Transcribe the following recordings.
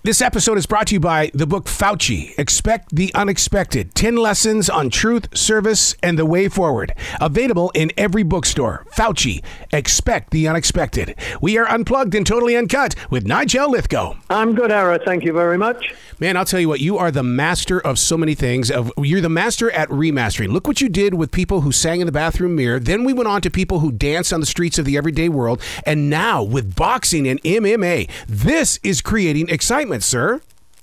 This episode is brought to you by the book Fauci, Expect the Unexpected, 10 Lessons on Truth, Service, and the Way Forward. Available in every bookstore. Fauci, Expect the Unexpected. We are unplugged and totally uncut with Nigel Lythgoe. I'm good, Ara. Thank you very much. Man, I'll tell you what, you are the master of so many things. You're the master at remastering. Look what you did with people who sang in the bathroom mirror. Then we went on to people who dance on the streets of the everyday world. And now with boxing and MMA, this is creating excitement, sir.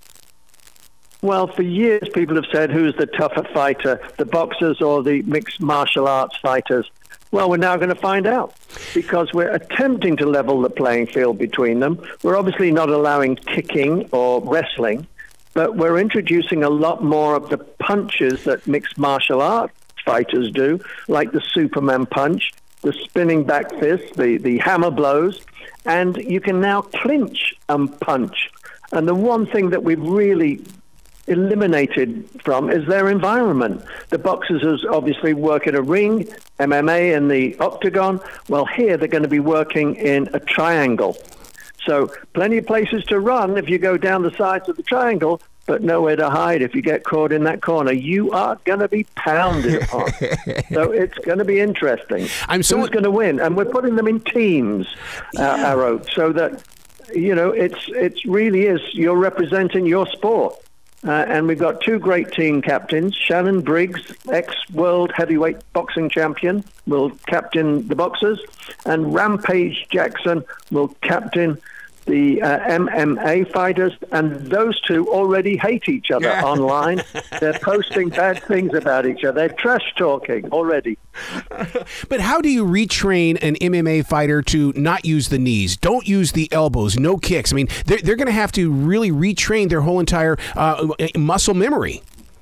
Well, for years, people have said, who's the tougher fighter, the boxers or the mixed martial arts fighters? Well, we're now going to find out, because we're attempting to level the playing field between them. We're obviously not allowing kicking or wrestling, but we're introducing a lot more of the punches that mixed martial arts fighters do, like the Superman punch, the spinning back fist, the hammer blows, and you can now clinch and punch. And the one thing that we've really eliminated from is their environment. The boxers obviously work in a ring, MMA in the octagon. Well, here they're going to be working in a triangle. So plenty of places to run if you go down the sides of the triangle, but nowhere to hide if you get caught in that corner. You are going to be pounded upon. So it's going to be interesting. Who's going to win? And we're putting them in teams, Arrow, so that, you know, it's really is, you're representing your sport. And we've got two great team captains. Shannon Briggs, ex-world heavyweight boxing champion, will captain the boxers. And Rampage Jackson will captain the MMA fighters. And those two already hate each other online. They're posting bad things about each other. They're trash talking already. But how do you retrain an MMA fighter to not use the knees, don't use the elbows, no kicks? I mean, they're going to have to really retrain their whole entire muscle memory.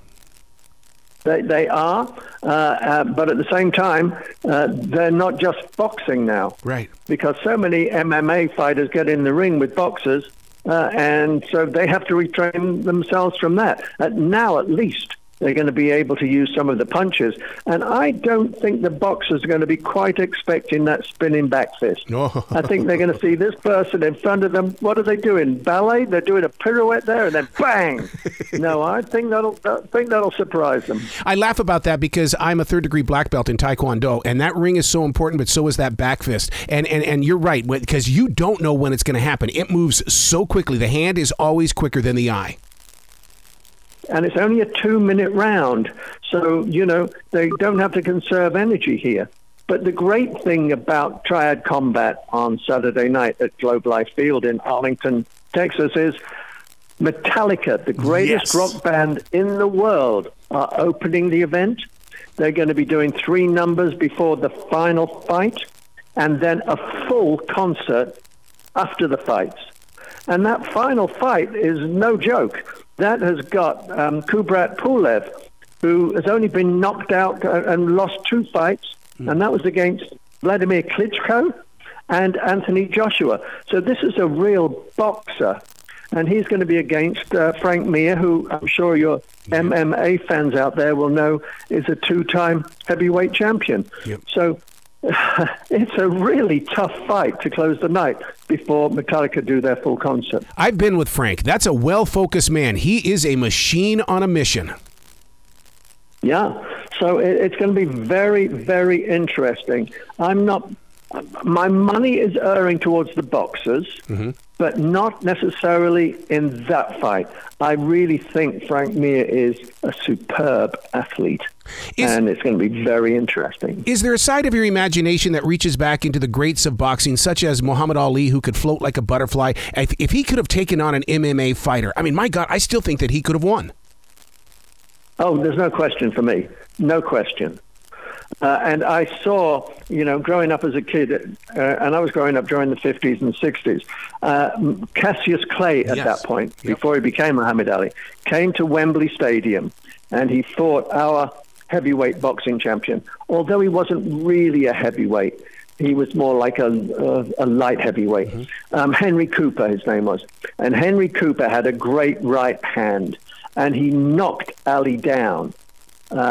They are, but at the same time, they're not just boxing now. Right. Because so many MMA fighters get in the ring with boxers, and so they have to retrain themselves from that. Now, at least, they're going to be able to use some of the punches. And I don't think the boxers are going to be quite expecting that spinning back fist. No. I think they're going to see this person in front of them. What are they doing? Ballet? They're doing a pirouette there, and then bang! No, I think that'll surprise them. I laugh about that because I'm a third-degree black belt in Taekwondo, and that ring is so important, but so is that back fist. And you're right, because you don't know when it's going to happen. It moves so quickly. The hand is always quicker than the eye. And it's only a 2-minute round. So, you know, they don't have to conserve energy here. But the great thing about Triad Combat on Saturday night at Globe Life Field in Arlington, Texas, is Metallica, the greatest rock band in the world, are opening the event. They're going to be doing 3 numbers before the final fight, and then a full concert after the fights. And that final fight is no joke. That has got Kubrat Pulev, who has only been knocked out and lost 2 fights, and that was against Vladimir Klitschko and Anthony Joshua. So this is a real boxer, and he's going to be against Frank Mir, who I'm sure your MMA fans out there will know is a 2-time heavyweight champion. Yep. So it's a really tough fight to close the night before Metallica do their full concert. I've been with Frank. That's a well-focused man. He is a machine on a mission. Yeah, so it's going to be very, very interesting. My money is erring towards the boxers, but not necessarily in that fight. I really think Frank Mir is a superb athlete, and it's going to be very interesting. Is there a side of your imagination that reaches back into the greats of boxing, such as Muhammad Ali, who could float like a butterfly? If he could have taken on an MMA fighter, I mean, my God, I still think that he could have won. Oh, there's no question for me. No question. And I saw, you know, growing up as a kid, and I was growing up during the 50s and 60s, Cassius Clay at that point, before he became Muhammad Ali, came to Wembley Stadium, and he fought our heavyweight boxing champion. Although he wasn't really a heavyweight, he was more like a light heavyweight. Henry Cooper, his name was. And Henry Cooper had a great right hand, and he knocked Ali down.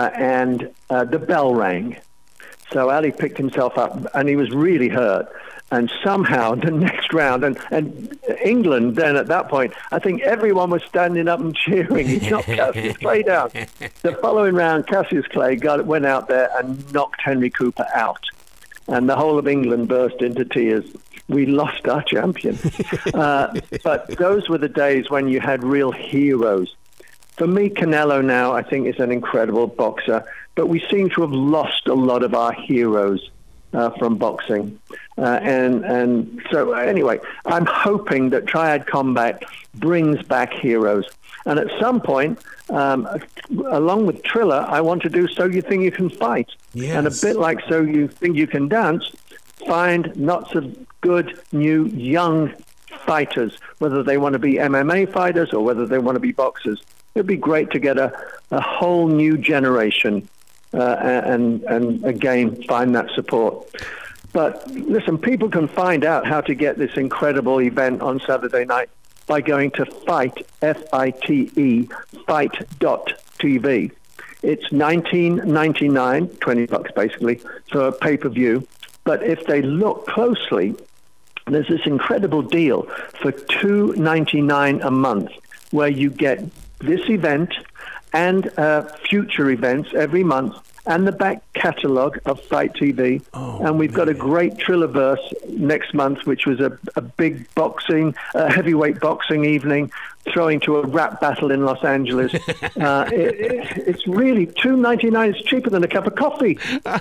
And the bell rang. So Ali picked himself up, and he was really hurt. And somehow the next round, and England then at that point, I think everyone was standing up and cheering. He knocked Cassius Clay down. The following round, Cassius Clay went out there and knocked Henry Cooper out. And the whole of England burst into tears. We lost our champion. But those were the days when you had real heroes. For me, Canelo now, I think, is an incredible boxer. But we seem to have lost a lot of our heroes from boxing. And so anyway, I'm hoping that Triad Combat brings back heroes. And at some point, along with Triller, I want to do So You Think You Can Fight. Yes. And a bit like So You Think You Can Dance, find lots of good, new, young fighters, whether they want to be MMA fighters or whether they want to be boxers. It'd be great to get a whole new generation and again, find that support. But listen, people can find out how to get this incredible event on Saturday night by going to Fight, F-I-T-E, fight.tv. It's $19.99, $20 basically, for a pay-per-view. But if they look closely, there's this incredible deal for $2.99 a month where you get this event and future events every month, and the back catalogue of Fight TV. And we've got a great Trillerverse next month, which was a big boxing, heavyweight boxing evening, throwing to a rap battle in Los Angeles. It's really $2.99. It's cheaper than a cup of coffee.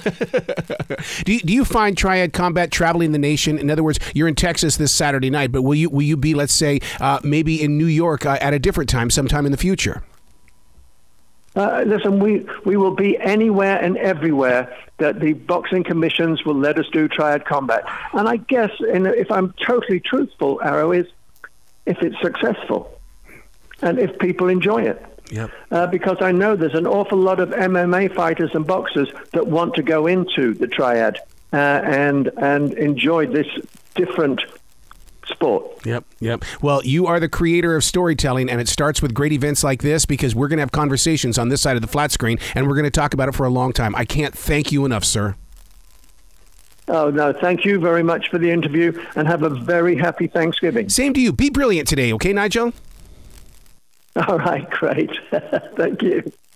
Do you find Triad Combat traveling the nation? In other words, you're in Texas this Saturday night, but will you be, let's say, maybe in New York at a different time, sometime in the future? Listen, we will be anywhere and everywhere that the boxing commissions will let us do Triad Combat. And I guess, if I'm totally truthful, Arrow, is if it's successful and if people enjoy it. Yep. Because I know there's an awful lot of MMA fighters and boxers that want to go into the Triad and enjoy this different sport. Yep. Well, you are the creator of storytelling, and it starts with great events like this, because we're going to have conversations on this side of the flat screen, and we're going to talk about it for a long time. I can't thank you enough, sir. Oh, no, thank you very much for the interview, and have a very happy Thanksgiving. Same to you. Be brilliant today, okay, Nigel? All right, great. Thank you.